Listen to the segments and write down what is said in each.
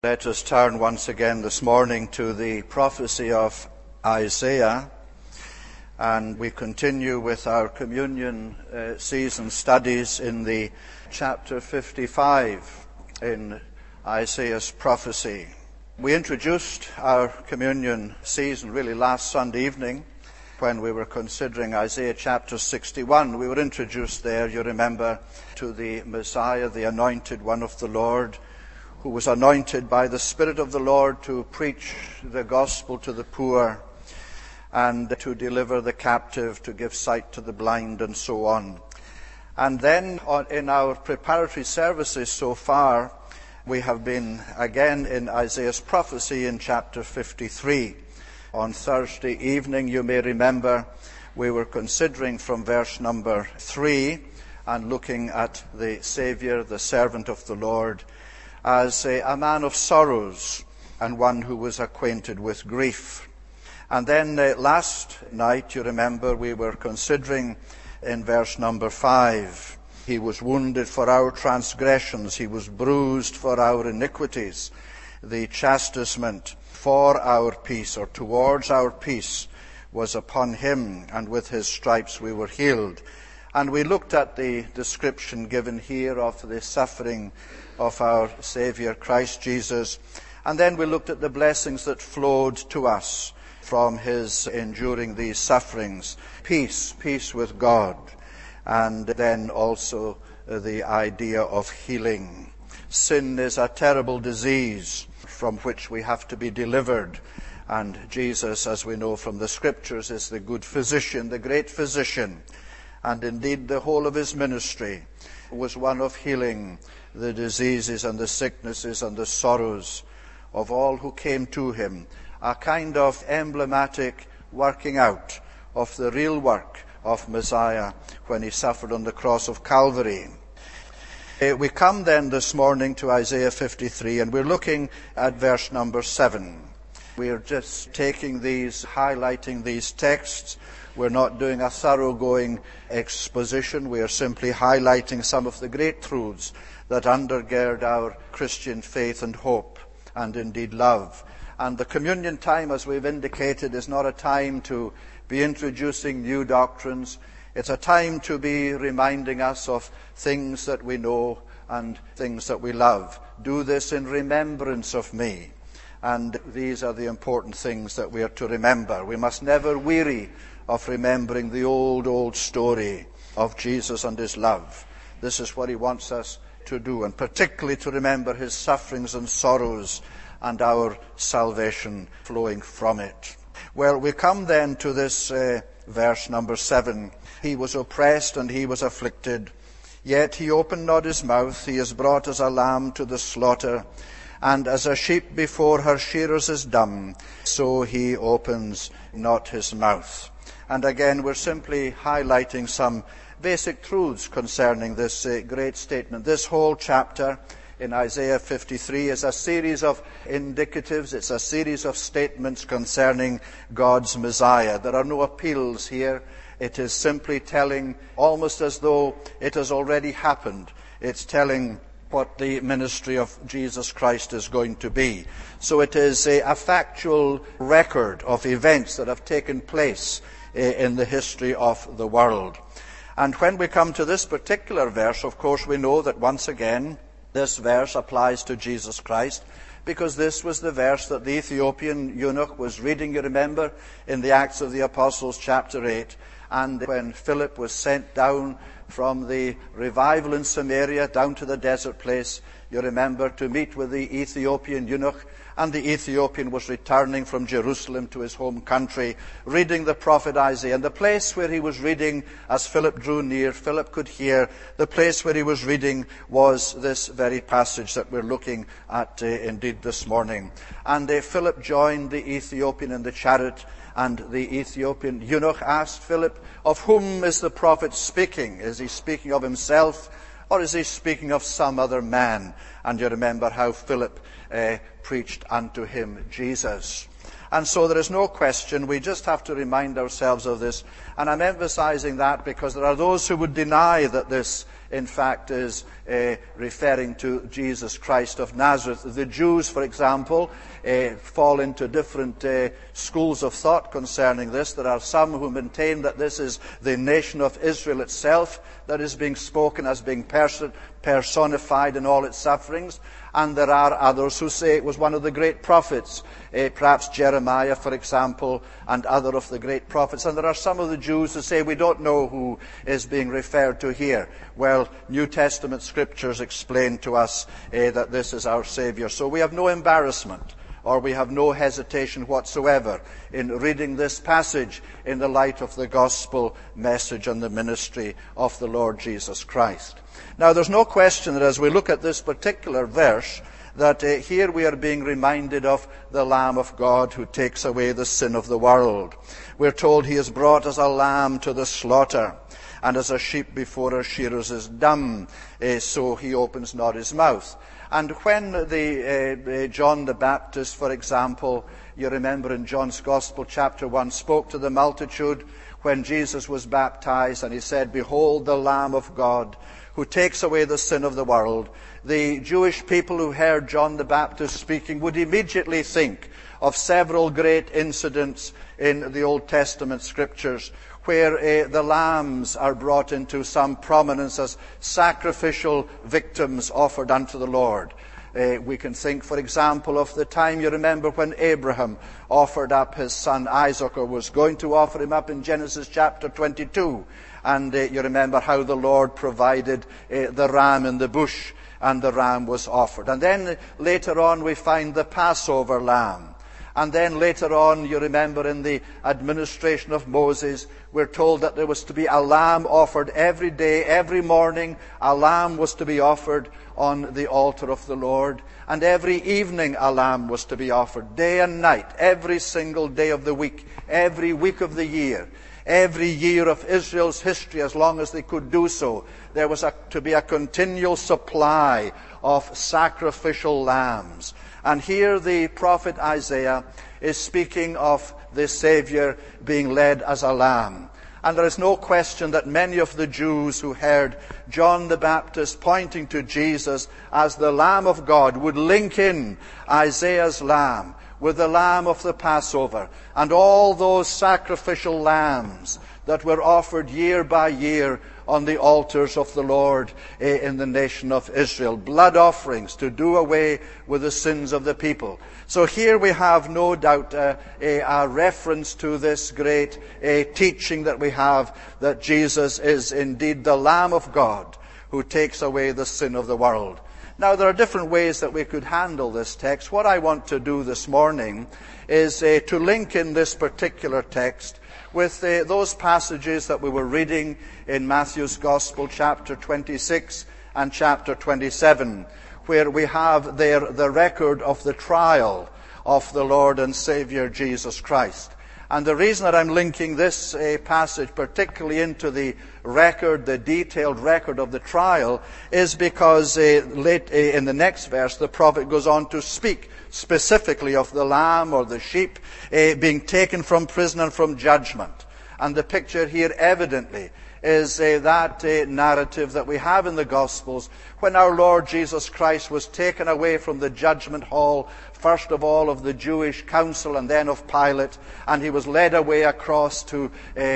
Let us turn once again this morning to the prophecy of Isaiah, and we continue with our communion season studies in the chapter 55 in Isaiah's prophecy. We introduced our communion season really last Sunday evening when we were considering Isaiah chapter 61. We were introduced there, you remember, to the Messiah, the anointed one of the Lord, who was anointed by the Spirit of the Lord to preach the gospel to the poor and to deliver the captive, to give sight to the blind, and so on. And then in our preparatory services so far, we have been again in Isaiah's prophecy in chapter 53. On Thursday evening, you may remember, we were considering from verse number 3 and looking at the Savior, the servant of the Lord, as a man of sorrows and one who was acquainted with grief. And then last night, you remember, we were considering in verse number 5, He was wounded for our transgressions, He was bruised for our iniquities. The chastisement for our peace, or towards our peace, was upon Him, and with His stripes we were healed. And we looked at the description given here of the suffering of our Savior Christ Jesus. And then we looked at the blessings that flowed to us from His enduring these sufferings. Peace with God. And then also the idea of healing. Sin is a terrible disease from which we have to be delivered. And Jesus, as we know from the Scriptures, is the good physician, the great physician. And indeed the whole of His ministry was one of healing the diseases and the sicknesses and the sorrows of all who came to Him. A kind of emblematic working out of the real work of Messiah when He suffered on the cross of Calvary. We come then this morning to Isaiah 53, and we're looking at verse number 7. We're just highlighting these texts. We're not doing a thoroughgoing exposition. We are simply highlighting some of the great truths that undergird our Christian faith and hope, and indeed love. And the communion time, as we've indicated, is not a time to be introducing new doctrines. It's a time to be reminding us of things that we know and things that we love. Do this in remembrance of me. And these are the important things that we are to remember. We must never weary of remembering the old story of Jesus and His love. This is what He wants us to do, and particularly to remember His sufferings and sorrows and our salvation flowing from it. Well, we come then to this verse number 7. He was oppressed and He was afflicted, yet He opened not His mouth. He is brought as a lamb to the slaughter, and as a sheep before her shearers is dumb, so He opens not His mouth. And again, we're simply highlighting some basic truths concerning this great statement. This whole chapter in Isaiah 53 is a series of indicatives. It's a series of statements concerning God's Messiah. There are no appeals here. It is simply telling, almost as though it has already happened. It's telling what the ministry of Jesus Christ is going to be. So it is a factual record of events that have taken place in the history of the world. And when we come to this particular verse, of course, we know that once again, this verse applies to Jesus Christ, because this was the verse that the Ethiopian eunuch was reading, you remember, in the Acts of the Apostles, chapter 8. And when Philip was sent down from the revival in Samaria down to the desert place, you remember, to meet with the Ethiopian eunuch, and the Ethiopian was returning from Jerusalem to his home country, reading the prophet Isaiah. And the place where he was reading, as Philip drew near, Philip could hear, the place where he was reading was this very passage that we're looking at indeed this morning. And Philip joined the Ethiopian in the chariot, and the Ethiopian eunuch asked Philip, of whom is the prophet speaking? Is he speaking of himself, or is he speaking of some other man? And you remember how Philip preached unto him Jesus. And so there is no question, we just have to remind ourselves of this. And I'm emphasizing that because there are those who would deny that this, in fact, is referring to Jesus Christ of Nazareth. The Jews, for example, fall into different schools of thought concerning this. There are some who maintain that this is the nation of Israel itself that is being spoken as being personified in all its sufferings. And there are others who say it was one of the great prophets, perhaps Jeremiah, for example, and other of the great prophets. And there are some of the Jews who say we don't know who is being referred to here. Well, New Testament scriptures explain to us that this is our Savior. So we have no embarrassment, or we have no hesitation whatsoever in reading this passage in the light of the gospel message and the ministry of the Lord Jesus Christ. Now, there's no question that as we look at this particular verse, that here we are being reminded of the Lamb of God who takes away the sin of the world. We're told he is brought as a lamb to the slaughter, and as a sheep before her shearers is dumb, so he opens not his mouth. And when John the Baptist, for example, you remember in John's Gospel, chapter 1, spoke to the multitude when Jesus was baptized, and he said, "Behold the Lamb of God, who takes away the sin of the world." The Jewish people who heard John the Baptist speaking would immediately think of several great incidents in the Old Testament scriptures where the lambs are brought into some prominence as sacrificial victims offered unto the Lord. We can think, for example, of the time, you remember, when Abraham offered up his son Isaac, or was going to offer him up in Genesis chapter 22. And you remember how the Lord provided the ram in the bush, and the ram was offered. And then later on we find the Passover lamb. And then later on, you remember, in the administration of Moses, we're told that there was to be a lamb offered every day, every morning. A lamb was to be offered on the altar of the Lord. And every evening a lamb was to be offered, day and night, every single day of the week, every week of the year. Every year of Israel's history, as long as they could do so, there was to be a continual supply of sacrificial lambs. And here the prophet Isaiah is speaking of the Savior being led as a lamb. And there is no question that many of the Jews who heard John the Baptist pointing to Jesus as the Lamb of God would link in Isaiah's lamb with the lamb of the Passover and all those sacrificial lambs that were offered year by year on the altars of the Lord in the nation of Israel. Blood offerings to do away with the sins of the people. So here we have no doubt a reference to this great teaching that we have, that Jesus is indeed the Lamb of God who takes away the sin of the world. Now, there are different ways that we could handle this text. What I want to do this morning is to link in this particular text with those passages that we were reading in Matthew's Gospel, chapter 26 and chapter 27, where we have there the record of the trial of the Lord and Savior Jesus Christ. And the reason that I'm linking this passage particularly into the record, the detailed record of the trial, is because late in the next verse the prophet goes on to speak specifically of the lamb or the sheep being taken from prison and from judgment. And the picture here evidently is that narrative that we have in the Gospels when our Lord Jesus Christ was taken away from the judgment hall, first of all of the Jewish council and then of Pilate, and he was led away across to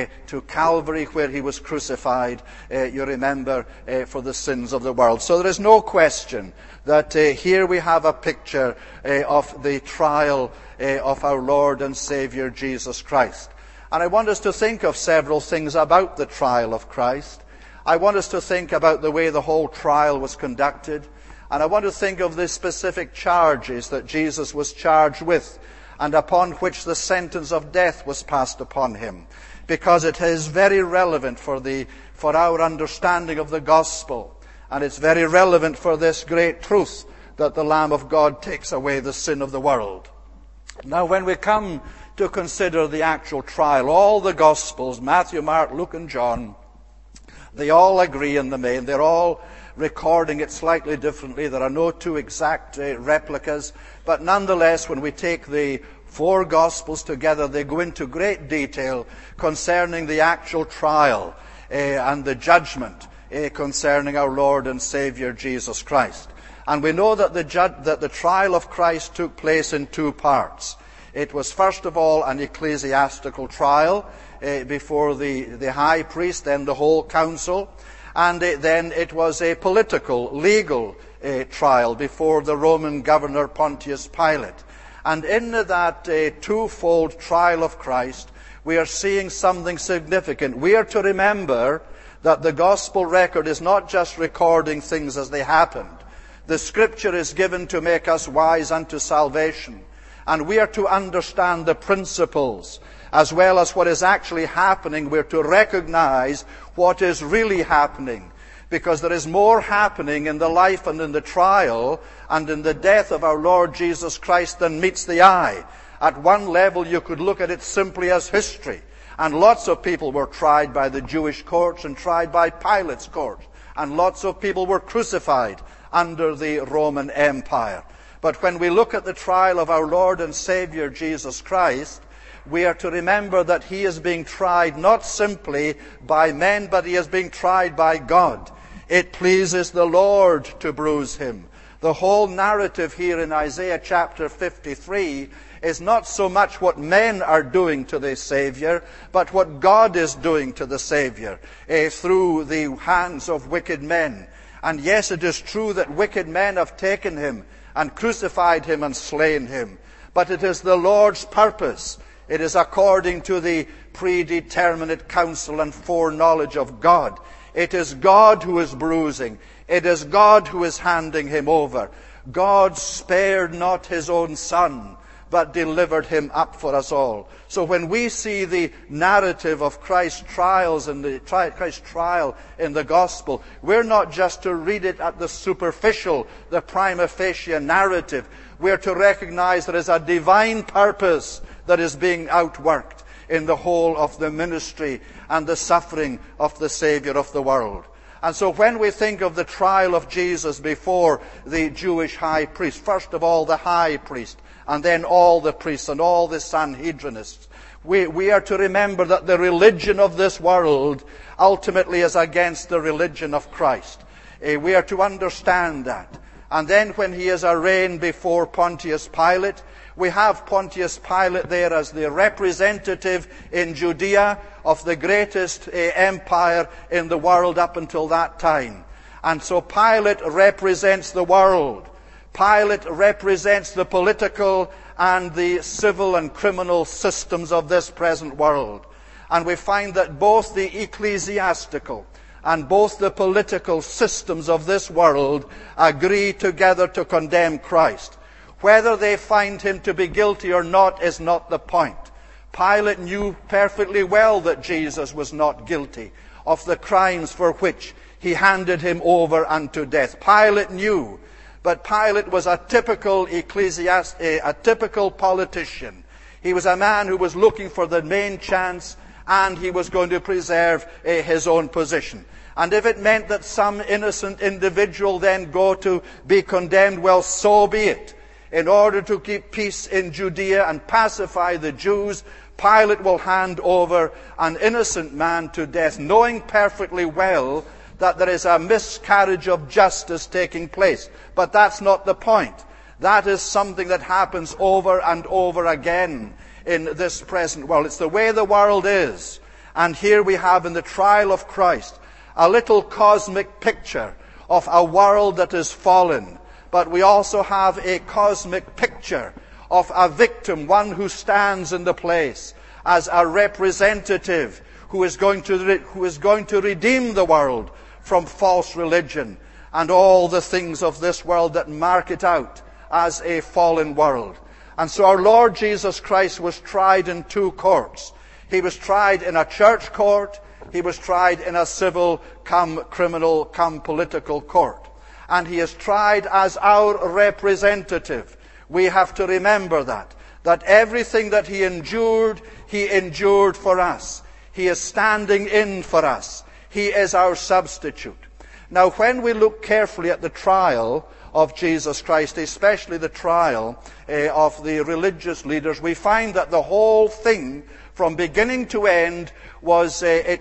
Calvary, where he was crucified, you remember, for the sins of the world. So there is no question that here we have a picture of the trial of our Lord and Savior Jesus Christ. And I want us to think of several things about the trial of Christ. I want us to think about the way the whole trial was conducted. And I want to think of the specific charges that Jesus was charged with and upon which the sentence of death was passed upon him. Because it is very relevant for our understanding of the gospel. And it's very relevant for this great truth that the Lamb of God takes away the sin of the world. Now, when we come to consider the actual trial, all the Gospels, Matthew, Mark, Luke, and John, they all agree in the main. They're all recording it slightly differently. There are no two exact replicas, but nonetheless, when we take the 4 Gospels together, they go into great detail concerning the actual trial and the judgment concerning our Lord and Savior Jesus Christ. And we know that the trial of Christ took place in 2 parts. It was first of all an ecclesiastical trial before the high priest, then the whole council, and then it was a political, legal trial before the Roman governor Pontius Pilate. And in that twofold trial of Christ, we are seeing something significant. We are to remember that the gospel record is not just recording things as they happened. The Scripture is given to make us wise unto salvation. And we are to understand the principles as well as what is actually happening. We're to recognize what is really happening, because there is more happening in the life and in the trial and in the death of our Lord Jesus Christ than meets the eye. At one level, you could look at it simply as history. And lots of people were tried by the Jewish courts and tried by Pilate's court. And lots of people were crucified under the Roman Empire. But when we look at the trial of our Lord and Savior Jesus Christ, we are to remember that he is being tried not simply by men, but he is being tried by God. It pleases the Lord to bruise him. The whole narrative here in Isaiah chapter 53 is not so much what men are doing to the Savior, but what God is doing to the Savior through the hands of wicked men. And yes, it is true that wicked men have taken him and crucified him and slain him. But it is the Lord's purpose. It is according to the predeterminate counsel and foreknowledge of God. It is God who is bruising. It is God who is handing him over. God spared not his own Son, but delivered him up for us all. So when we see the narrative of Christ's trials and Christ's trial in the gospel, we're not just to read it at the superficial, the prima facie narrative. We're to recognize there is a divine purpose that is being outworked in the whole of the ministry and the suffering of the Savior of the world. And so when we think of the trial of Jesus before the Jewish high priest, first of all the high priest, and then all the priests and all the Sanhedrinists, we are to remember that the religion of this world ultimately is against the religion of Christ. We are to understand that. And then when he is arraigned before Pontius Pilate, we have Pontius Pilate there as the representative in Judea of the greatest empire in the world up until that time. And so Pilate represents the world. Pilate represents the political and the civil and criminal systems of this present world. And we find that both the ecclesiastical and both the political systems of this world agree together to condemn Christ. Whether they find him to be guilty or not is not the point. Pilate knew perfectly well that Jesus was not guilty of the crimes for which he handed him over unto death. Pilate knew, but Pilate was a typical a typical politician. He was a man who was looking for the main chance, and he was going to preserve his own position. And if it meant that some innocent individual then go to be condemned, well, so be it. In order to keep peace in Judea and pacify the Jews, Pilate will hand over an innocent man to death, knowing perfectly well that there is a miscarriage of justice taking place. But that's not the point. That is something that happens over and over again in this present world. It's the way the world is. And here we have in the trial of Christ a little cosmic picture of a world that is fallen. But we also have a cosmic picture of a victim, one who stands in the place as a representative who is going to redeem the world from false religion and all the things of this world that mark it out as a fallen world. And so our Lord Jesus Christ was tried in 2 courts. He was tried in a church court. He was tried in a civil, criminal, political court. And he is tried as our representative. We have to remember that everything that he endured for us. He is standing in for us. He is our substitute. Now, when we look carefully at the trial of Jesus Christ, especially the trial of the religious leaders, we find that the whole thing, from beginning to end, was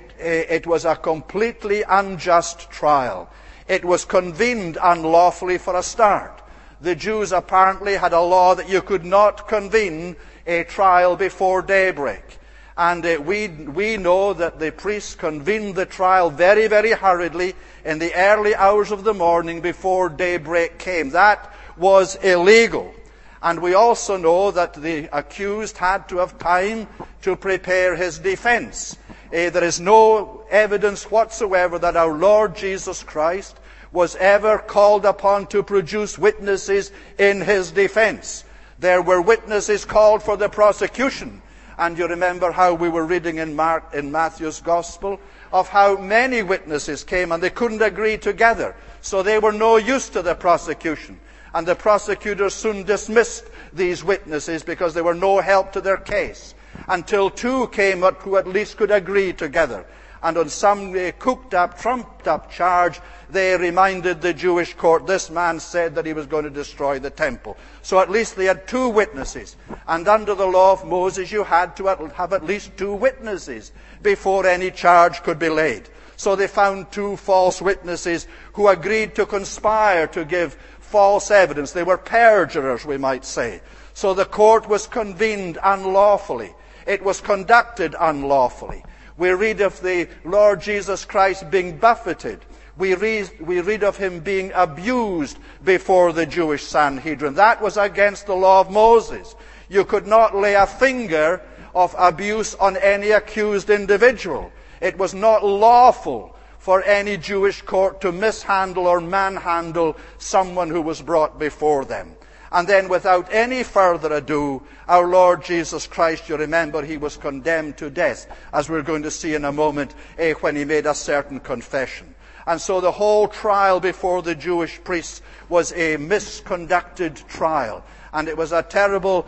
it was a completely unjust trial. It was convened unlawfully for a start. The Jews apparently had a law that you could not convene a trial before daybreak. And we know that the priests convened the trial very, very hurriedly in the early hours of the morning before daybreak came. That was illegal. And we also know that the accused had to have time to prepare his defense. There is no evidence whatsoever that our Lord Jesus Christ was ever called upon to produce witnesses in his defense. There were witnesses called for the prosecution. And you remember how we were reading in Matthew's Gospel of how many witnesses came and they couldn't agree together. So they were no use to the prosecution. And the prosecutors soon dismissed these witnesses because they were no help to their case. Until two came who at least could agree together. And on some cooked-up, trumped-up charge, they reminded the Jewish court, this man said that he was going to destroy the temple. So at least they had two witnesses. And under the law of Moses, you had to have at least two witnesses before any charge could be laid. So they found two false witnesses who agreed to conspire to give false evidence. They were perjurers, we might say. So the court was convened unlawfully. It was conducted unlawfully. We read of the Lord Jesus Christ being buffeted. We read of him being abused before the Jewish Sanhedrin. That was against the law of Moses. You could not lay a finger of abuse on any accused individual. It was not lawful for any Jewish court to mishandle or manhandle someone who was brought before them. And then without any further ado, our Lord Jesus Christ, you remember, he was condemned to death, as we're going to see in a moment, when he made a certain confession. And so the whole trial before the Jewish priests was a misconducted trial. And it was a terrible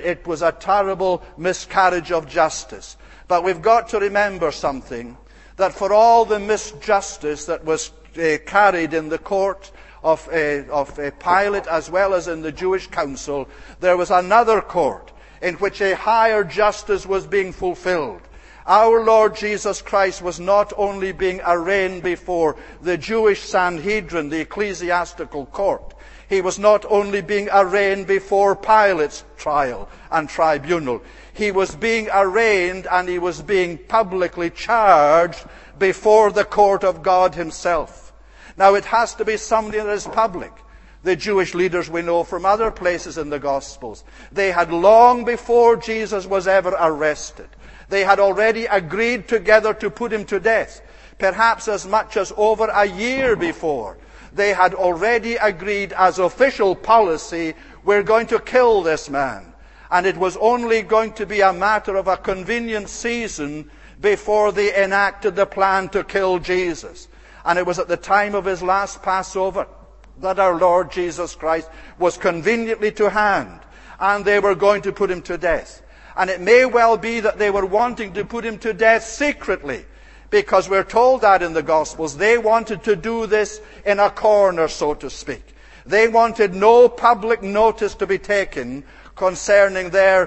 miscarriage of justice. But we've got to remember something, that for all the misjustice that was carried in the court of Pilate as well as in the Jewish council, there was another court in which a higher justice was being fulfilled. Our Lord Jesus Christ was not only being arraigned before the Jewish Sanhedrin, the ecclesiastical court. He was not only being arraigned before Pilate's trial and tribunal. He was being arraigned and he was being publicly charged before the court of God himself. Now, it has to be something that is public. The Jewish leaders we know from other places in the Gospels, they had long before Jesus was ever arrested, they had already agreed together to put him to death. Perhaps as much as over a year before, they had already agreed as official policy, we're going to kill this man. And it was only going to be a matter of a convenient season before they enacted the plan to kill Jesus. And it was at the time of his last Passover that our Lord Jesus Christ was conveniently to hand. And they were going to put him to death. And it may well be that they were wanting to put him to death secretly. Because we're told that in the Gospels. They wanted to do this in a corner, so to speak. They wanted no public notice to be taken concerning their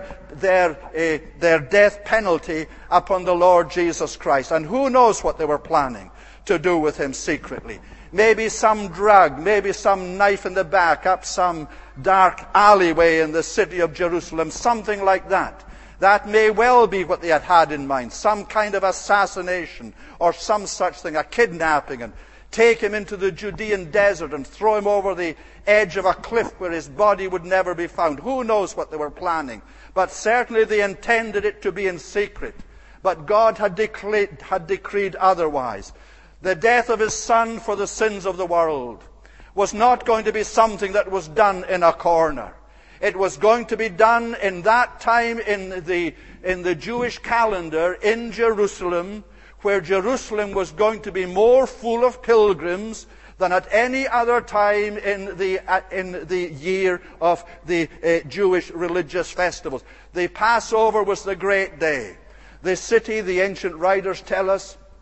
death penalty upon the Lord Jesus Christ. And who knows what they were planning to do with him secretly. Maybe some drug, maybe some knife in the back, up some dark alleyway in the city of Jerusalem, something like that. That may well be what they had had in mind, some kind of assassination or some such thing, a kidnapping, and take him into the Judean desert and throw him over the edge of a cliff where his body would never be found. Who knows what they were planning? But certainly they intended it to be in secret. But God had decreed otherwise. The death of his Son for the sins of the world was not going to be something that was done in a corner. It was going to be done in that time in the Jewish calendar in Jerusalem, where Jerusalem was going to be more full of pilgrims than at any other time in the year of the Jewish religious festivals. The Passover was the great day. The city, the ancient writers tell us,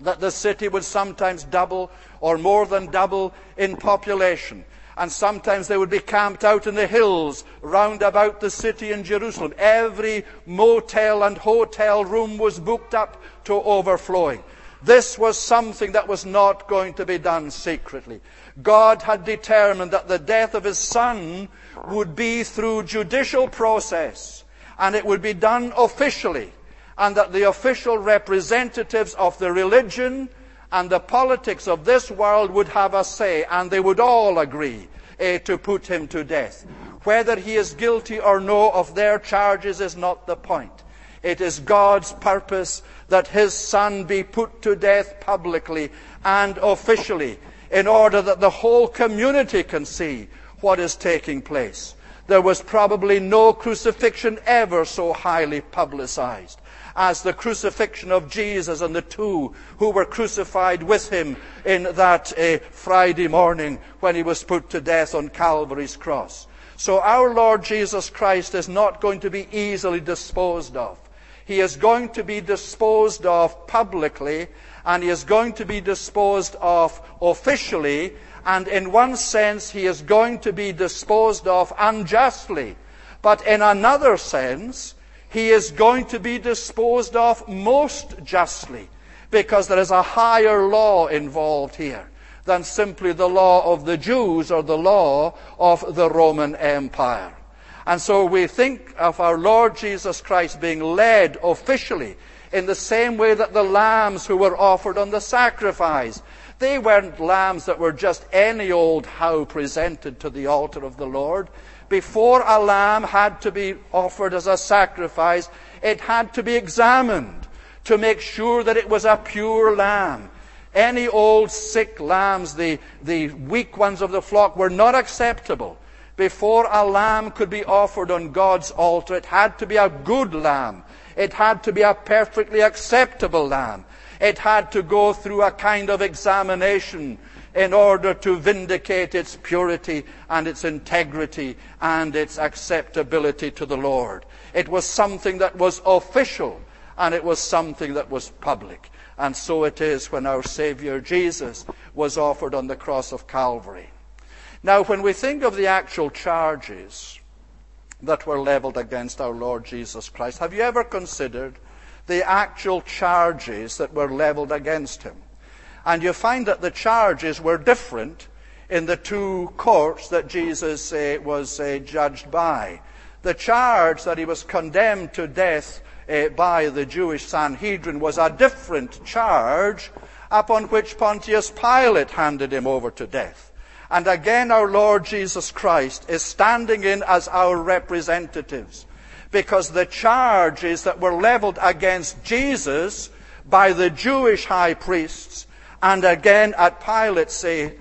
that the city would sometimes double or more than double in population. And sometimes they would be camped out in the hills round about the city in Jerusalem. Every motel and hotel room was booked up to overflowing. This was something that was not going to be done secretly. God had determined that the death of his Son would be through judicial process, and it would be done officially, and that the official representatives of the religion and the politics of this world would have a say, and they would all agree to put him to death. Whether he is guilty or no of their charges is not the point. It is God's purpose that his Son be put to death publicly and officially, in order that the whole community can see what is taking place. There was probably no crucifixion ever so highly publicized as the crucifixion of Jesus and the two who were crucified with him in that Friday morning when he was put to death on Calvary's cross. So our Lord Jesus Christ is not going to be easily disposed of. He is going to be disposed of publicly, and he is going to be disposed of officially, and in one sense he is going to be disposed of unjustly. But in another sense, he is going to be disposed of most justly, because there is a higher law involved here than simply the law of the Jews or the law of the Roman Empire. And so we think of our Lord Jesus Christ being led officially in the same way that the lambs who were offered on the sacrifice, they weren't lambs that were just any old how presented to the altar of the Lord. Before a lamb had to be offered as a sacrifice, it had to be examined to make sure that it was a pure lamb. Any old sick lambs, the weak ones of the flock, were not acceptable. Before a lamb could be offered on God's altar, it had to be a good lamb. It had to be a perfectly acceptable lamb. It had to go through a kind of examination in order to vindicate its purity and its integrity and its acceptability to the Lord. It was something that was official, and it was something that was public. And so it is when our Savior Jesus was offered on the cross of Calvary. Now, when we think of the actual charges that were leveled against our Lord Jesus Christ, have you ever considered the actual charges that were leveled against him? And you find that the charges were different in the two courts that Jesus was judged by. The charge that he was condemned to death by the Jewish Sanhedrin was a different charge upon which Pontius Pilate handed him over to death. And again, our Lord Jesus Christ is standing in as our representatives, because the charges that were leveled against Jesus by the Jewish high priests and again at Pilate's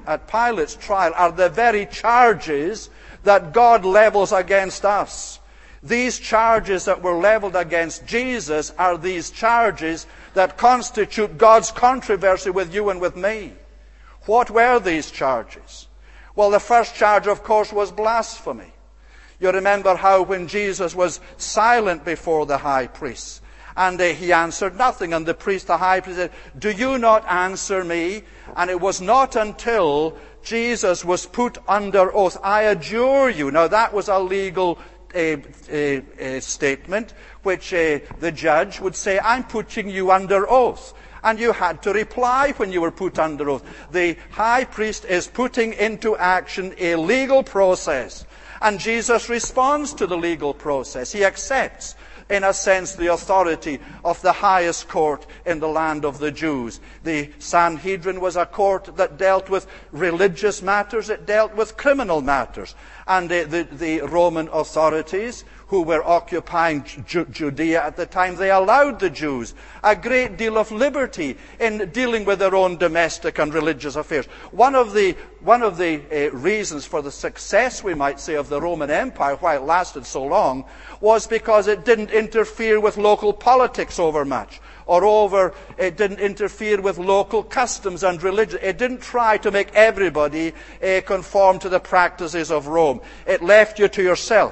trial are the very charges that God levels against us. These charges that were leveled against Jesus are these charges that constitute God's controversy with you and with me. What were these charges? Well, the first charge, of course, was blasphemy. You remember how when Jesus was silent before the high priests, and he answered nothing, and the high priest said, "Do you not answer me?" And it was not until Jesus was put under oath, "I adjure you." Now that was a legal statement, which the judge would say, "I'm putting you under oath." And you had to reply when you were put under oath. The high priest is putting into action a legal process. And Jesus responds to the legal process. He accepts, in a sense, the authority of the highest court in the land of the Jews. The Sanhedrin was a court that dealt with religious matters. It dealt with criminal matters. And the Roman authorities, who were occupying Judea at the time, they allowed the Jews a great deal of liberty in dealing with their own domestic and religious affairs. One of the reasons for the success, we might say, of the Roman Empire, why it lasted so long, was because it didn't interfere with local politics overmuch. It didn't interfere with local customs and religion. It didn't try to make everybody conform to the practices of Rome. It left you to yourself.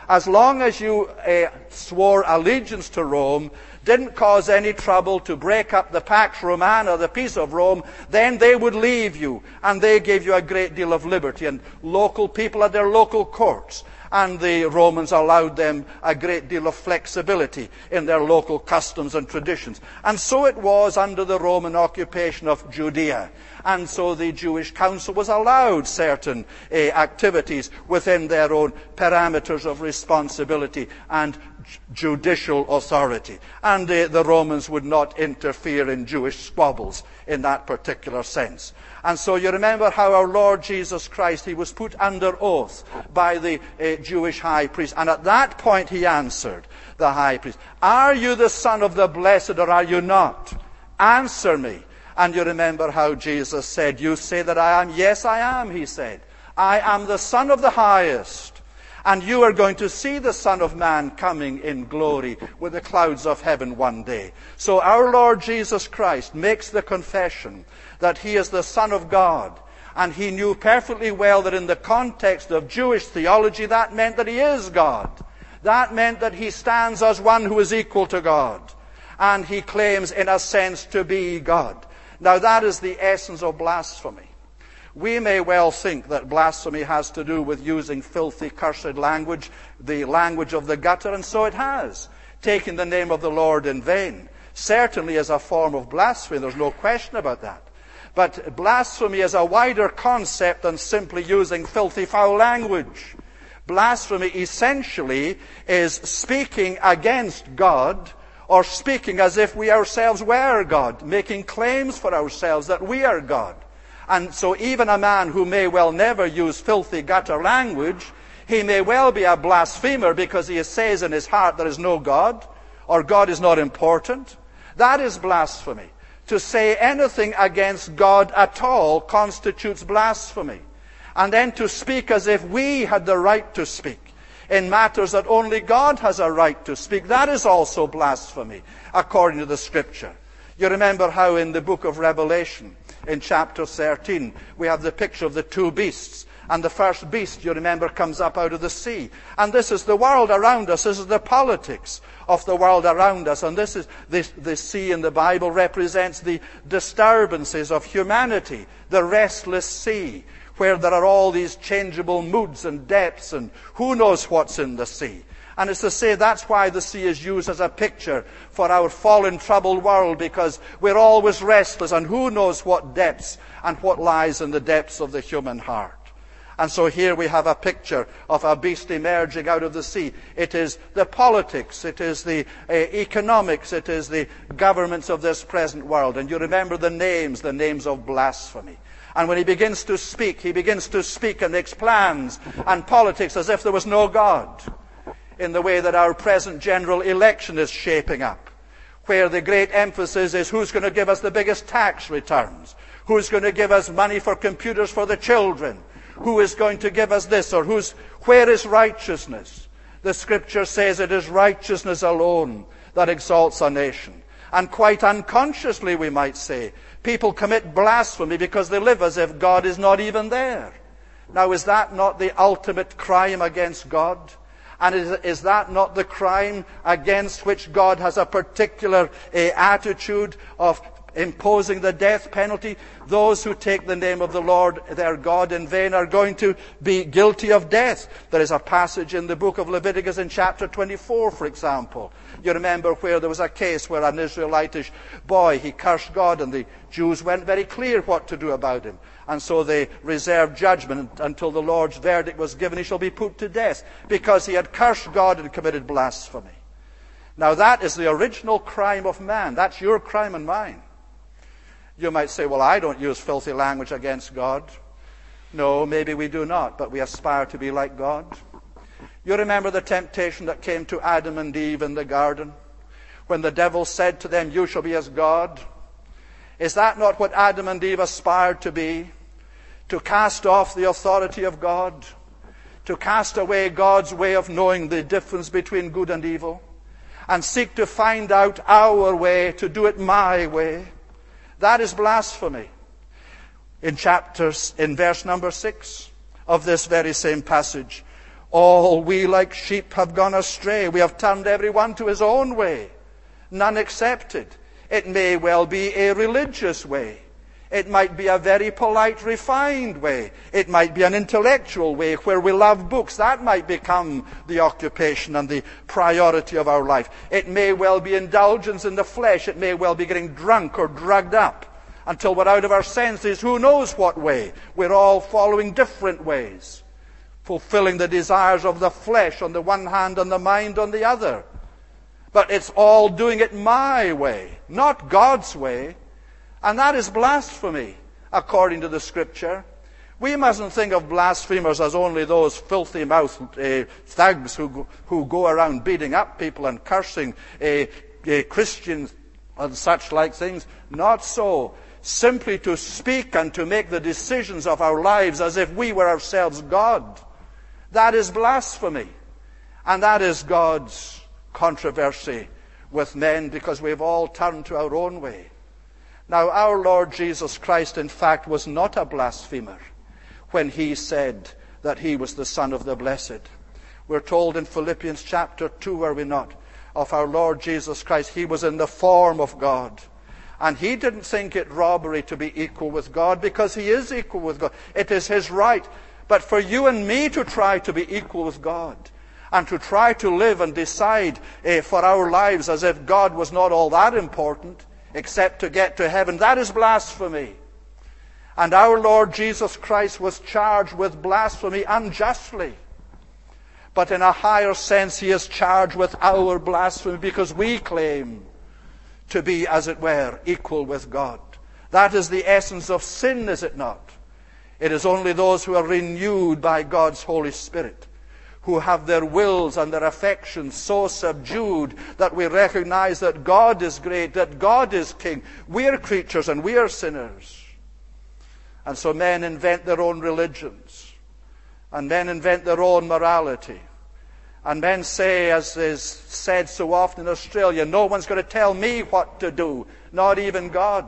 as long as you swore allegiance to Rome, didn't cause any trouble to break up the Pax Romana, the peace of Rome, then they would leave you, and they gave you a great deal of liberty, and local people had their local courts, and the Romans allowed them a great deal of flexibility in their local customs and traditions. And so it was under the Roman occupation of Judea. And so the Jewish council was allowed certain activities within their own parameters of responsibility and judicial authority. And the Romans would not interfere in Jewish squabbles in that particular sense. And so you remember how our Lord Jesus Christ, he was put under oath by the Jewish high priest. And at that point he answered the high priest, "Are you the Son of the Blessed or are you not? Answer me." And you remember how Jesus said, "You say that I am." "Yes, I am," he said. "I am the Son of the Highest. And you are going to see the Son of Man coming in glory with the clouds of heaven one day." So our Lord Jesus Christ makes the confession that he is the Son of God. And he knew perfectly well that in the context of Jewish theology, that meant that he is God. That meant that he stands as one who is equal to God. And he claims, in a sense, to be God. Now that is the essence of blasphemy. We may well think that blasphemy has to do with using filthy, cursed language, the language of the gutter, and so it has. Taking the name of the Lord in vain certainly is a form of blasphemy. There's no question about that. But blasphemy is a wider concept than simply using filthy, foul language. Blasphemy essentially is speaking against God, or speaking as if we ourselves were God, making claims for ourselves that we are God. And so even a man who may well never use filthy gutter language, he may well be a blasphemer because he says in his heart there is no God, or God is not important. That is blasphemy. To say anything against God at all constitutes blasphemy. And then to speak as if we had the right to speak in matters that only God has a right to speak, that is also blasphemy, according to the Scripture. You remember how in the book of Revelation, in chapter 13, we have the picture of the two beasts. And the first beast, you remember, comes up out of the sea. And this is the world around us. This is the politics of the world around us. And this is the sea in the Bible represents the disturbances of humanity, the restless sea, where there are all these changeable moods and depths, and who knows what's in the sea. And it's to say that's why the sea is used as a picture for our fallen, troubled world, because we're always restless, and who knows what depths and what lies in the depths of the human heart. And so here we have a picture of a beast emerging out of the sea. It is the politics, it is the economics, it is the governments of this present world. And you remember the names of blasphemy. And when he begins to speak and makes plans and politics as if there was no God, in the way that our present general election is shaping up, where the great emphasis is who's going to give us the biggest tax returns, who's going to give us money for computers for the children, who is going to give us this, or where is righteousness? The Scripture says it is righteousness alone that exalts a nation. And quite unconsciously, we might say, people commit blasphemy because they live as if God is not even there. Now, is that not the ultimate crime against God? And is that not the crime against which God has a particular attitude of imposing the death penalty? Those who take the name of the Lord their God in vain are going to be guilty of death. There is a passage in the book of Leviticus in chapter 24, for example. You remember where there was a case where an Israelitish boy, he cursed God, and the Jews weren't very clear what to do about him. And so they reserved judgment until the Lord's verdict was given. He shall be put to death because he had cursed God and committed blasphemy. Now that is the original crime of man. That's your crime and mine. You might say, well, I don't use filthy language against God. No, maybe we do not, but we aspire to be like God. You remember the temptation that came to Adam and Eve in the garden, when the devil said to them, you shall be as God. Is that not what Adam and Eve aspired to be? To cast off the authority of God, to cast away God's way of knowing the difference between good and evil, and seek to find out our way, to do it my way. That is blasphemy. In verse number 6 of this very same passage, All we like sheep have gone astray. We have turned every one to his own way, none accepted. It may well be a religious way. It might be a very polite, refined way. It might be an intellectual way where we love books. That might become the occupation and the priority of our life. It may well be indulgence in the flesh. It may well be getting drunk or drugged up until we're out of our senses. Who knows what way? We're all following different ways, fulfilling the desires of the flesh on the one hand and the mind on the other. But it's all doing it my way, not God's way. And that is blasphemy, according to the Scripture. We mustn't think of blasphemers as only those filthy-mouthed thugs who go around beating up people and cursing Christians and such like things. Not so. Simply to speak and to make the decisions of our lives as if we were ourselves God. That is blasphemy. And that is God's controversy with men, because we've all turned to our own way. Now, our Lord Jesus Christ, in fact, was not a blasphemer when he said that he was the Son of the Blessed. We're told in Philippians chapter 2, are we not, of our Lord Jesus Christ, he was in the form of God. And he didn't think it robbery to be equal with God, because he is equal with God. It is his right. But for you and me to try to be equal with God, and to try to live and decide for our lives as if God was not all that important, except to get to heaven, that is blasphemy. And our Lord Jesus Christ was charged with blasphemy unjustly. But in a higher sense, he is charged with our blasphemy, because we claim to be, as it were, equal with God. That is the essence of sin, is it not? It is only those who are renewed by God's Holy Spirit, who have their wills and their affections so subdued that we recognize that God is great, that God is King. We are creatures and we are sinners. And so men invent their own religions, and men invent their own morality. And men say, as is said so often in Australia, no one's going to tell me what to do, not even God.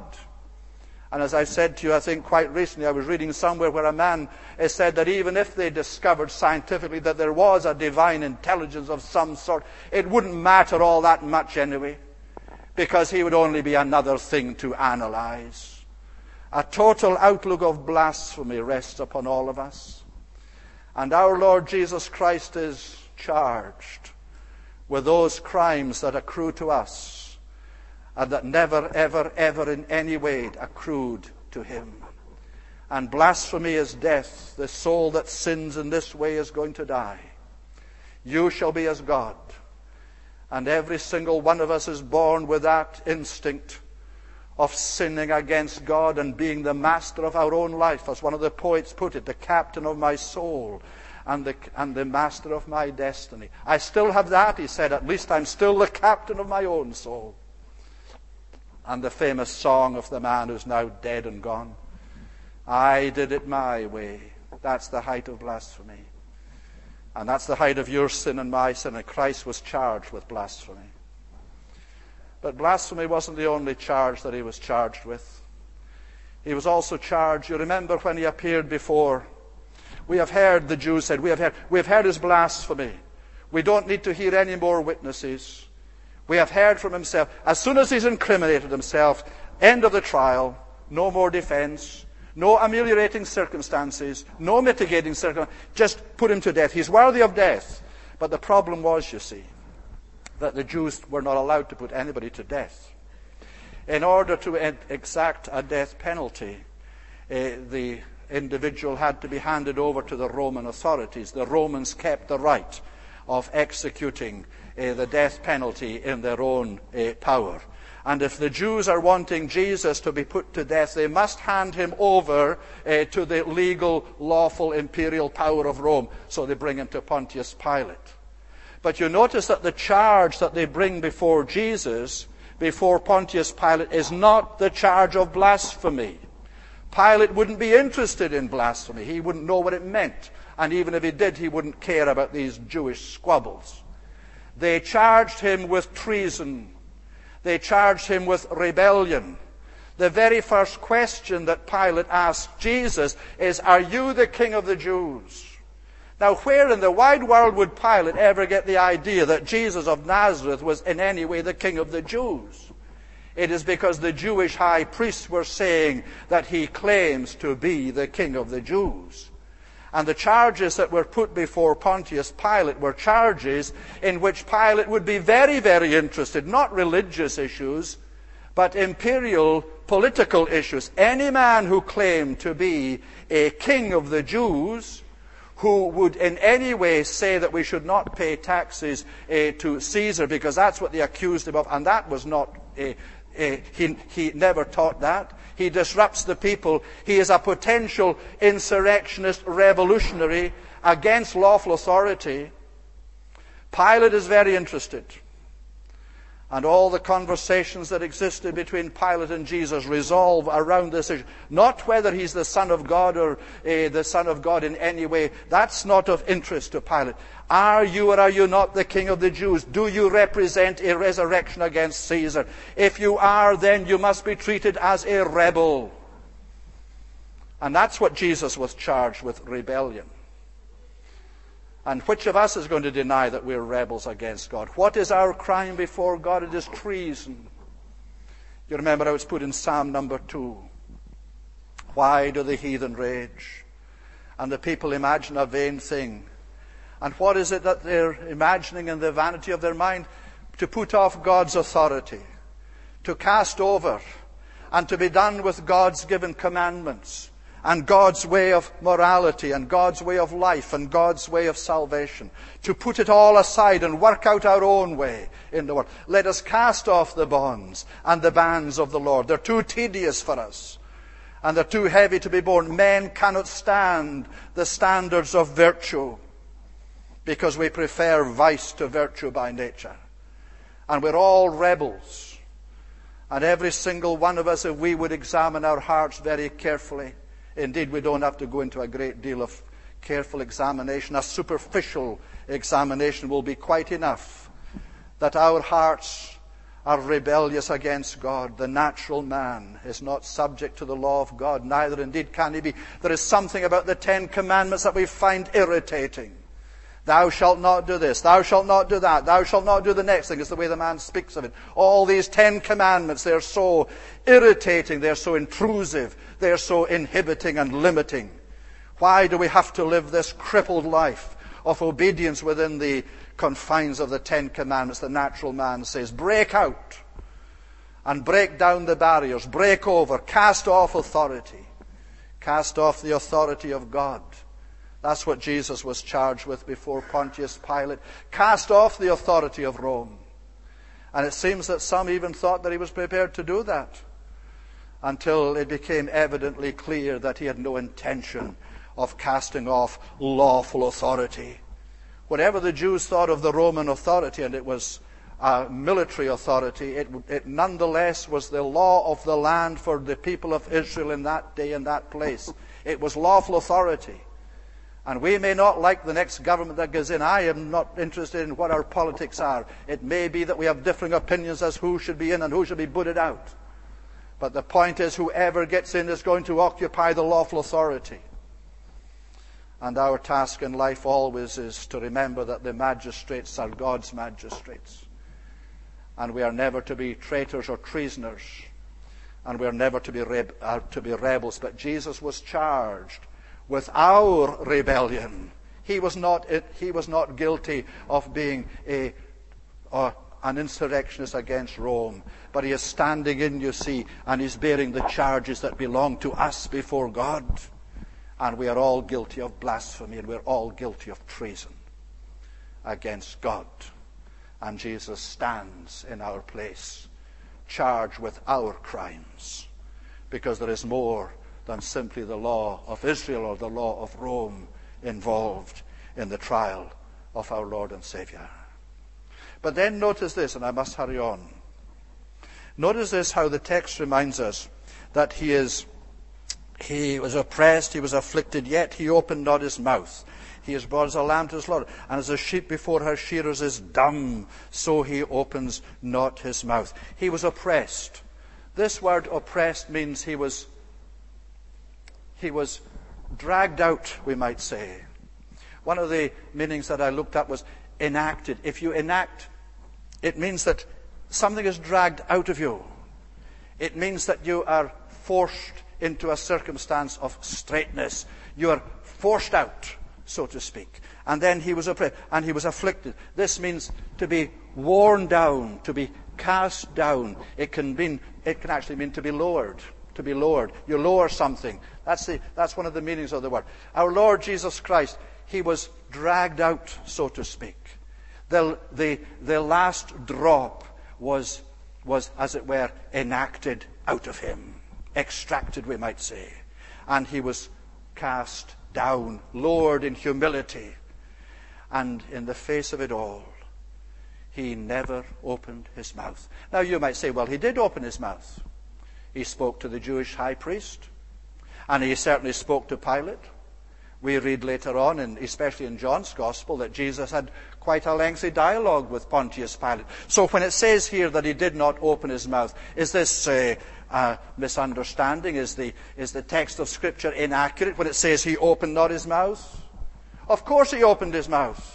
And as I said to you, I think quite recently, I was reading somewhere where a man said that even if they discovered scientifically that there was a divine intelligence of some sort, it wouldn't matter all that much anyway, because he would only be another thing to analyze. A total outlook of blasphemy rests upon all of us. And our Lord Jesus Christ is charged with those crimes that accrue to us, and that never, ever, ever in any way accrued to him. And blasphemy is death. The soul that sins in this way is going to die. You shall be as God. And every single one of us is born with that instinct of sinning against God and being the master of our own life. As one of the poets put it, the captain of my soul and the master of my destiny. I still have that, he said. At least I'm still the captain of my own soul. And the famous song of the man who's now dead and gone, I did it my way. That's the height of blasphemy. And that's the height of your sin and my sin. And Christ was charged with blasphemy. But blasphemy wasn't the only charge that he was charged with. He was also charged, you remember when he appeared before, we have heard, the Jews said, we have heard his blasphemy. We don't need to hear any more witnesses. We have heard from himself. As soon as he's incriminated himself, end of the trial, no more defense, no ameliorating circumstances, no mitigating circumstances, just put him to death. He's worthy of death. But the problem was, you see, that the Jews were not allowed to put anybody to death. In order to exact a death penalty, the individual had to be handed over to the Roman authorities. The Romans kept the right of executing the death penalty in their own power. And if the Jews are wanting Jesus to be put to death, they must hand him over to the legal, lawful, imperial power of Rome. So they bring him to Pontius Pilate. But you notice that the charge that they bring before Jesus, before Pontius Pilate, is not the charge of blasphemy. Pilate wouldn't be interested in blasphemy. He wouldn't know what it meant. And even if he did, he wouldn't care about these Jewish squabbles. They charged him with treason. They charged him with rebellion. The very first question that Pilate asked Jesus is, are you the King of the Jews? Now, where in the wide world would Pilate ever get the idea that Jesus of Nazareth was in any way the King of the Jews? It is because the Jewish high priests were saying that he claims to be the King of the Jews. And the charges that were put before Pontius Pilate were charges in which Pilate would be very, very interested, not religious issues, but imperial political issues. Any man who claimed to be a king of the Jews, who would in any way say that we should not pay taxes to Caesar, because that's what they accused him of, and that was not, he never taught that. He disrupts the people. He is a potential insurrectionist revolutionary against lawful authority. Pilate is very interested. And all the conversations that existed between Pilate and Jesus resolve around this issue. Not whether he's the Son of God or the Son of God in any way. That's not of interest to Pilate. Are you or are you not the King of the Jews? Do you represent a resurrection against Caesar? If you are, then you must be treated as a rebel. And that's what Jesus was charged with, rebellion. And which of us is going to deny that we're rebels against God? What is our crime before God? It is treason. You remember how it's put in Psalm number 2. Why do the heathen rage? And the people imagine a vain thing. And what is it that they're imagining in the vanity of their mind? To put off God's authority, to cast over, and to be done with God's given commandments, and God's way of morality, and God's way of life, and God's way of salvation. To put it all aside and work out our own way in the world. Let us cast off the bonds and the bands of the Lord. They're too tedious for us, and they're too heavy to be borne. Men cannot stand the standards of virtue, because we prefer vice to virtue by nature. And we're all rebels. And every single one of us, if we would examine our hearts very carefully, indeed we don't have to go into a great deal of careful examination, a superficial examination will be quite enough, that our hearts are rebellious against God. The natural man is not subject to the law of God, neither indeed can he be. There is something about the 10 Commandments that we find irritating. Thou shalt not do this, thou shalt not do that, thou shalt not do the next thing, is the way the man speaks of it. All these 10 Commandments, they're so irritating, they're so intrusive, they're so inhibiting and limiting. Why do we have to live this crippled life of obedience within the confines of the 10 Commandments? The natural man says, break out and break down the barriers, break over, cast off authority, cast off the authority of God. That's what Jesus was charged with before Pontius Pilate. Cast off the authority of Rome. And it seems that some even thought that he was prepared to do that, until it became evidently clear that he had no intention of casting off lawful authority. Whatever the Jews thought of the Roman authority, and it was a military authority, it nonetheless was the law of the land for the people of Israel in that day and that place. It was lawful authority. And we may not like the next government that goes in. I am not interested in what our politics are. It may be that we have differing opinions as who should be in and who should be booted out. But the point is, whoever gets in is going to occupy the lawful authority. And our task in life always is to remember that the magistrates are God's magistrates. And we are never to be traitors or treasoners. And we are never to be rebels. But Jesus was charged with our rebellion. He was not guilty of being an insurrectionist against Rome. But he is standing in, you see, and he's bearing the charges that belong to us before God. And we are all guilty of blasphemy, and we're all guilty of treason against God. And Jesus stands in our place, charged with our crimes, because there is more than simply the law of Israel or the law of Rome involved in the trial of our Lord and Savior. But then notice this, and I must hurry on. Notice this, how the text reminds us that he was oppressed, he was afflicted, yet he opened not his mouth. He is brought as a lamb to the slaughter, and as a sheep before her shearers is dumb, so he opens not his mouth. He was oppressed. This word oppressed means he was dragged out, we might say. One of the meanings that I looked up was enacted. If you enact, it means that something is dragged out of you. It means that you are forced into a circumstance of straitness. You are forced out, so to speak. And then he was oppressed, and he was afflicted. This means to be worn down, to be cast down. It can actually mean to be lowered. To be lowered. You lower something. That's one of the meanings of the word. Our Lord Jesus Christ, he was dragged out, so to speak. The last drop was, as it were, enacted out of him. Extracted, we might say. And he was cast down, lowered in humility. And in the face of it all, he never opened his mouth. Now you might say, well, he did open his mouth. He spoke to the Jewish high priest, and he certainly spoke to Pilate. We read later on, and especially in John's Gospel, that Jesus had quite a lengthy dialogue with Pontius Pilate. So when it says here that he did not open his mouth, is this a misunderstanding? Is the text of Scripture inaccurate when it says he opened not his mouth? Of course he opened his mouth.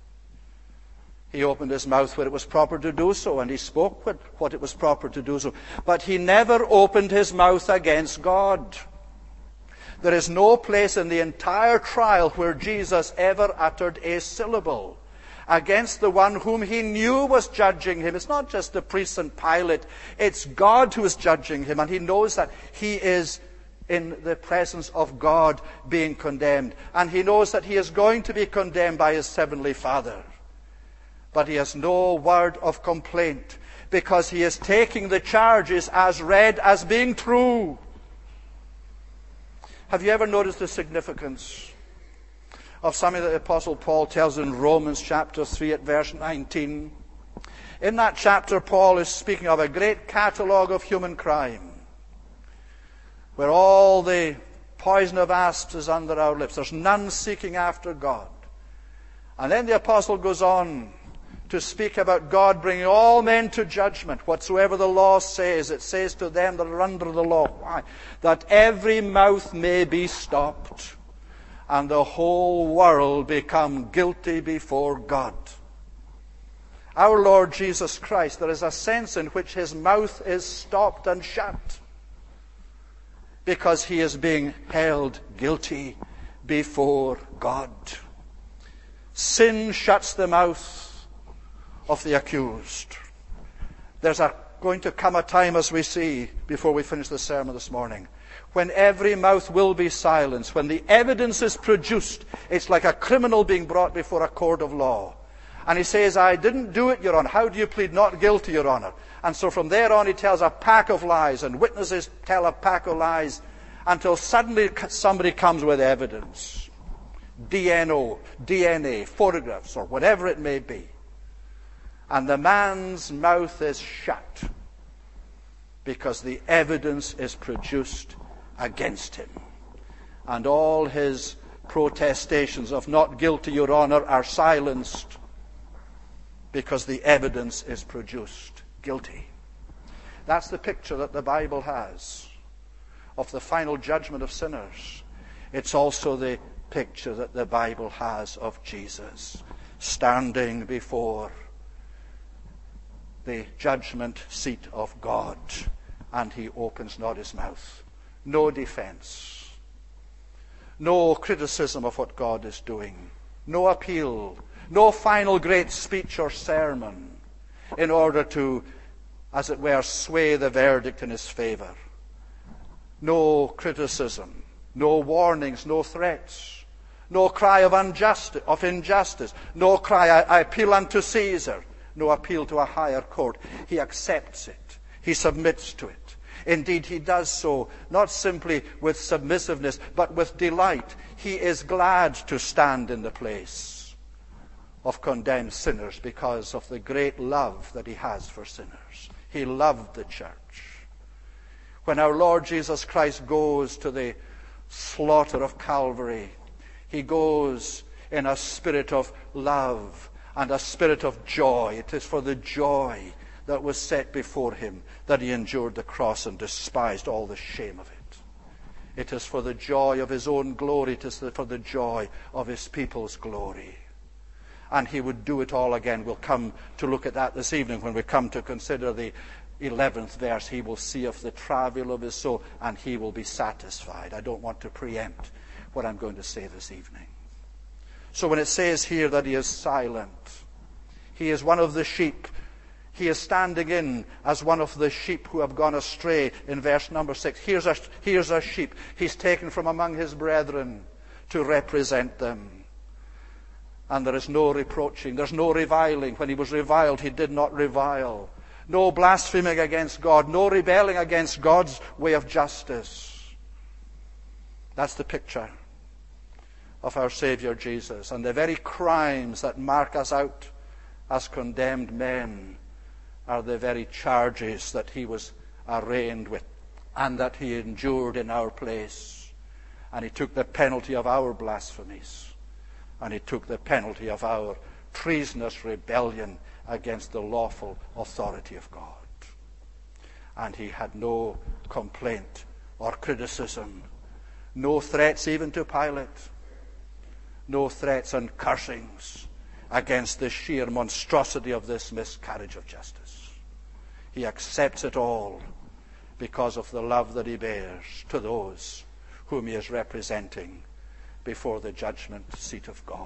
He opened his mouth where it was proper to do so, and he spoke what it was proper to do so. But he never opened his mouth against God. There is no place in the entire trial where Jesus ever uttered a syllable against the one whom he knew was judging him. It's not just the priests and Pilate. It's God who is judging him, and he knows that he is in the presence of God being condemned. And he knows that he is going to be condemned by his heavenly Father. But he has no word of complaint, because he is taking the charges as read as being true. Have you ever noticed the significance of something that the Apostle Paul tells in Romans chapter 3 at verse 19? In that chapter, Paul is speaking of a great catalogue of human crime, where all the poison of asps is under our lips. There's none seeking after God. And then the Apostle goes on to speak about God bringing all men to judgment. Whatsoever the law says, it says to them that are under the law. Why? That every mouth may be stopped, and the whole world become guilty before God. Our Lord Jesus Christ, there is a sense in which his mouth is stopped and shut, because he is being held guilty before God. Sin shuts the mouth of the accused. There's going to come a time, as we see before we finish the sermon this morning, when every mouth will be silenced. When the evidence is produced, it's like a criminal being brought before a court of law. And he says, I didn't do it, Your Honor. How do you plead not guilty, Your Honor? And so from there on he tells a pack of lies, and witnesses tell a pack of lies, until suddenly somebody comes with evidence. DNA, photographs, or whatever it may be. And the man's mouth is shut because the evidence is produced against him. And all his protestations of not guilty, Your Honor, are silenced because the evidence is produced guilty. That's the picture that the Bible has of the final judgment of sinners. It's also the picture that the Bible has of Jesus standing before the judgment seat of God, and he opens not his mouth. No defense. No criticism of what God is doing. No appeal. No final great speech or sermon in order to, as it were, sway the verdict in his favor. No criticism. No warnings. No threats. No cry of injustice. No cry, I appeal unto Caesar. No appeal to a higher court. He accepts it. He submits to it. Indeed, he does so not simply with submissiveness, but with delight. He is glad to stand in the place of condemned sinners because of the great love that he has for sinners. He loved the church. When our Lord Jesus Christ goes to the slaughter of Calvary, he goes in a spirit of love and a spirit of joy. It is for the joy that was set before him that he endured the cross and despised all the shame of it. It is for the joy of his own glory. It is for the joy of his people's glory. And he would do it all again. We'll come to look at that this evening when we come to consider the 11th verse. He will see of the travail of his soul, and he will be satisfied. I don't want to preempt what I'm going to say this evening. So when it says here that he is silent, he is one of the sheep. He is standing in as one of the sheep who have gone astray in verse number 6. Here's a sheep. He's taken from among his brethren to represent them. And there is no reproaching. There's no reviling. When he was reviled, he did not revile. No blaspheming against God. No rebelling against God's way of justice. That's the picture of our Savior Jesus. And the very crimes that mark us out as condemned men are the very charges that he was arraigned with and that he endured in our place. And he took the penalty of our blasphemies. And he took the penalty of our treasonous rebellion against the lawful authority of God. And he had no complaint or criticism, no threats even to Pilate, no threats and cursings against the sheer monstrosity of this miscarriage of justice. He accepts it all because of the love that he bears to those whom he is representing before the judgment seat of God.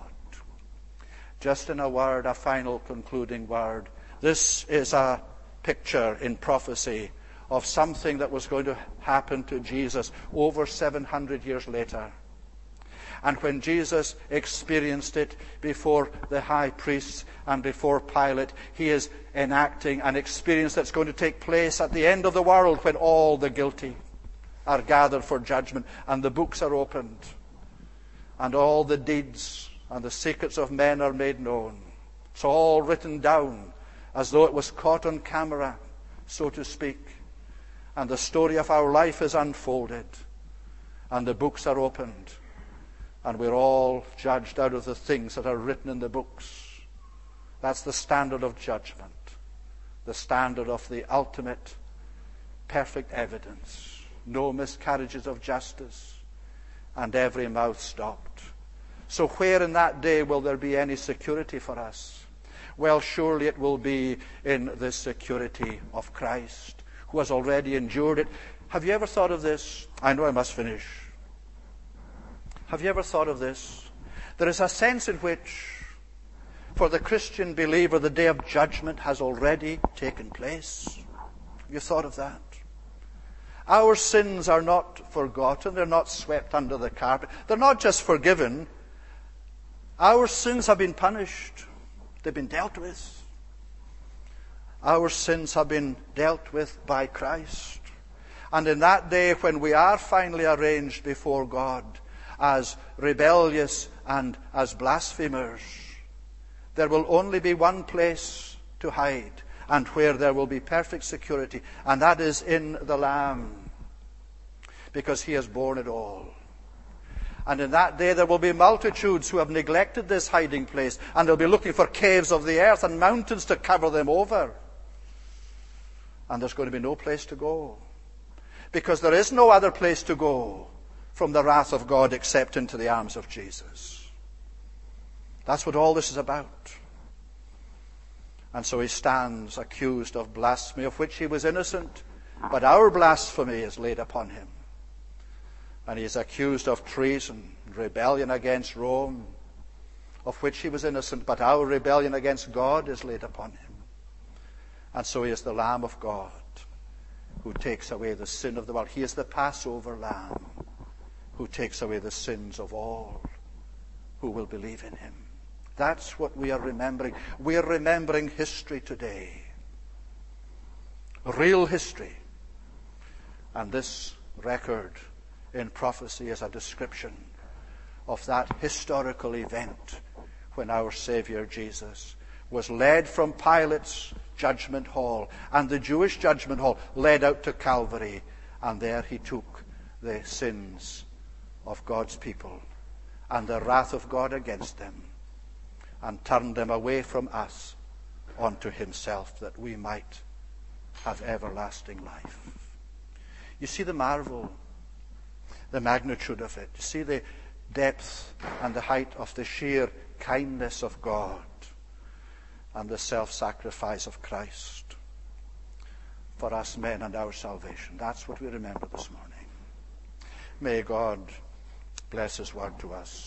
Just in a word, a final concluding word. This is a picture in prophecy of something that was going to happen to Jesus over 700 years later. And when Jesus experienced it before the high priests and before Pilate, he is enacting an experience that's going to take place at the end of the world when all the guilty are gathered for judgment and the books are opened and all the deeds and the secrets of men are made known. It's all written down as though it was caught on camera, so to speak. And the story of our life is unfolded and the books are opened. And we're all judged out of the things that are written in the books. That's the standard of judgment. The standard of the ultimate, perfect evidence. No miscarriages of justice. And every mouth stopped. So where in that day will there be any security for us? Well, surely it will be in the security of Christ, who has already endured it. Have you ever thought of this? I know I must finish. Have you ever thought of this? There is a sense in which, for the Christian believer, the day of judgment has already taken place. Have you thought of that? Our sins are not forgotten. They're not swept under the carpet. They're not just forgiven. Our sins have been punished. They've been dealt with. Our sins have been dealt with by Christ. And in that day, when we are finally arranged before God as rebellious and as blasphemers, there will only be one place to hide and where there will be perfect security, and that is in the Lamb, because he has borne it all. And in that day there will be multitudes who have neglected this hiding place, and they'll be looking for caves of the earth and mountains to cover them over. And there's going to be no place to go, because there is no other place to go from the wrath of God except into the arms of Jesus. That's what all this is about. And so he stands accused of blasphemy, of which he was innocent, but our blasphemy is laid upon him. And he is accused of treason, rebellion against Rome, of which he was innocent, but our rebellion against God is laid upon him. And so he is the Lamb of God who takes away the sin of the world. He is the Passover Lamb who takes away the sins of all who will believe in him. That's what we are remembering. We are remembering history today. Real history. And this record in prophecy is a description of that historical event when our Savior Jesus was led from Pilate's judgment hall and the Jewish judgment hall, led out to Calvary, and there he took the sins of God's people and the wrath of God against them and turned them away from us onto himself, that we might have everlasting life. You see the marvel. the magnitude of it. You see the depth and the height of the sheer kindness of God and the self-sacrifice of Christ for us men and our salvation. That's what we remember this morning. May God bless his word to us.